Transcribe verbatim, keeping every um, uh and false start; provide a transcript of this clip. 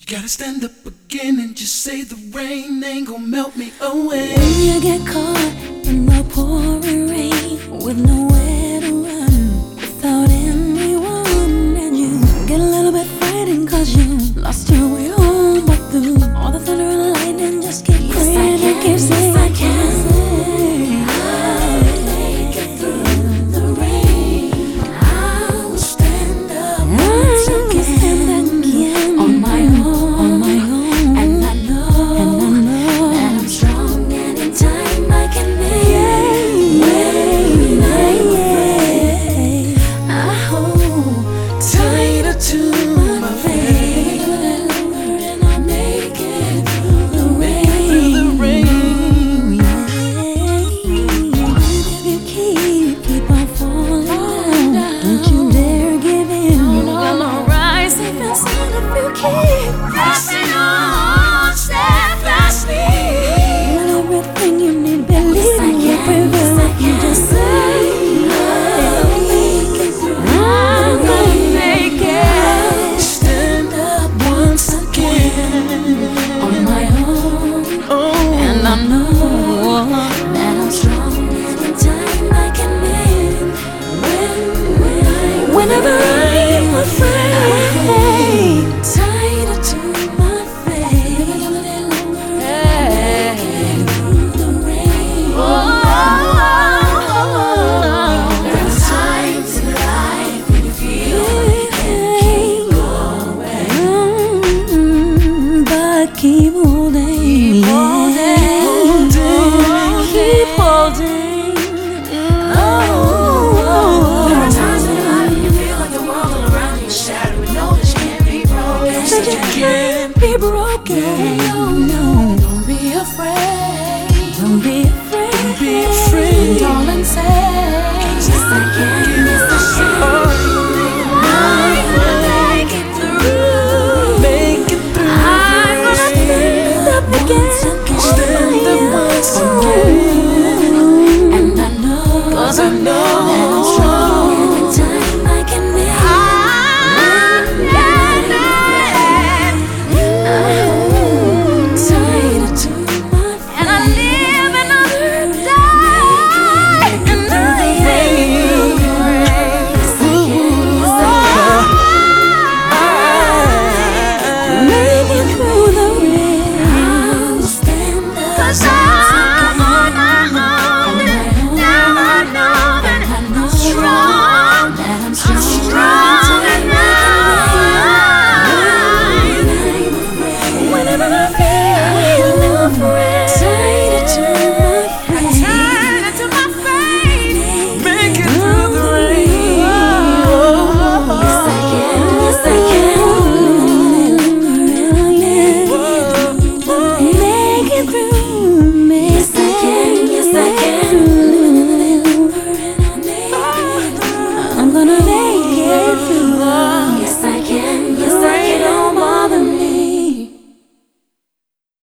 Gotta stand up again and just say the rain ain't gonna melt me away. When you get caught in the pouring rain with nowhere to run, without anyone, and you get a little bit frightened cause you lost your way home. But through all the thunder and lightning, just keep yes, praying and keep saying, yes, I can. I'll make it through the rain. I will stand up once again on my own. Pressing on steadfastly. When everything you need, believe in you prevail. You just say, I'll make it through. I'm gonna make it. Stand up once again on my own. Oh. And I know that I'm strong anytime I can win. When, when I, whenever I'm afraid. Keep holding, keep holding, keep holding. Oh, there are times in life when you feel like the world all around you is shattered, but know that you can't be broken. That you can't be broken. No, no, don't be afraid. Don't be afraid. Don't be afraid. Darling, say, yes I can, yes I should. Cause I know that I'm strong anytime I can be. I'm tied to my faith, and I live another day. And I make it through the rain. I'll stand up. Cause I'm on my own. I'm gonna